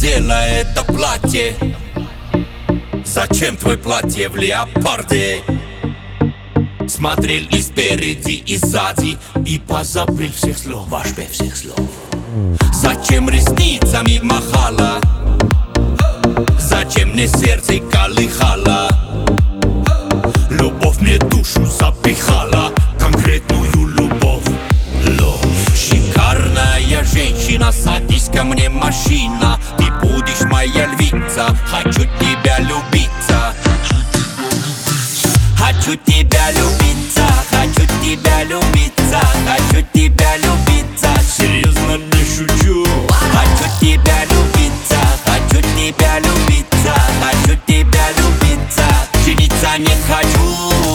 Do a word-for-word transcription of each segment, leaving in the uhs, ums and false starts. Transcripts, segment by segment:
надела это платье? Зачем твое платье в леопарде? Смотрел и спереди, и сзади, и позабыл всех слов, ваш без всех слов. Зачем ресницами махала? Зачем мне сердце колыхала? Любовь мне душу запихала, конкретную любовь. Лов. Шикарная женщина, садись ко мне, машина. Ты будешь моя львица, хочу тебя любиться. Хочу тебя любиться, хочу тебя любиться, хочу тебя любиться. Серьезно не шучу. Хочу тебя любиться, хочу тебя любиться, хочу тебя любиться. Жениться не хочу.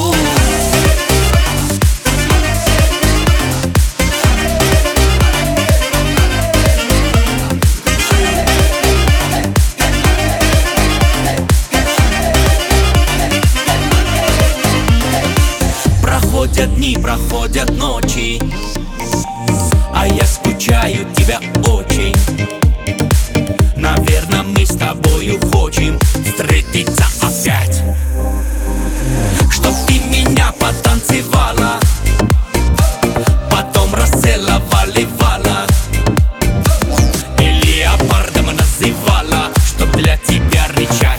Проходят дни, проходят ночи, а я скучаю тебя очень. Наверное, мы с тобою хотим встретиться опять, чтоб ты меня потанцевала, потом расцеловали вала, и леопардом называла, чтоб для тебя рычать.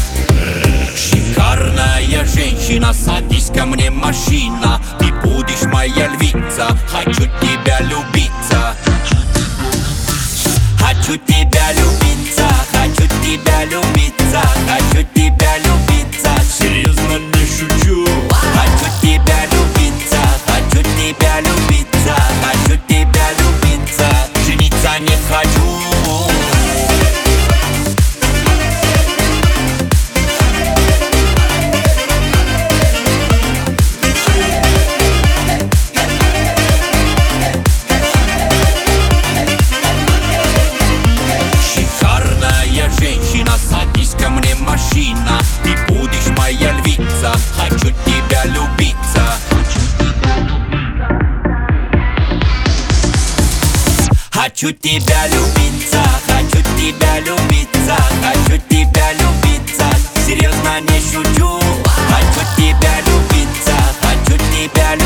Шикарная женщина, садись ко мне, машина. Ты будешь моя львица, хочу тебя любиться. Хочу тебя любиться, хочу тебя любиться, хочу тебя любиться. Серьезно не шучу. Хочу тебя любиться, хочу тебя любиться, хочу тебя любиться. Жениться не хочу. Машина, ты будешь моя львица, хочу тебя любиться. Хочу тебя любиться, хочу тебя любиться, хочу тебя любиться. Серьезно не шучу. Хочу тебя любиться, хочу тебя любиться.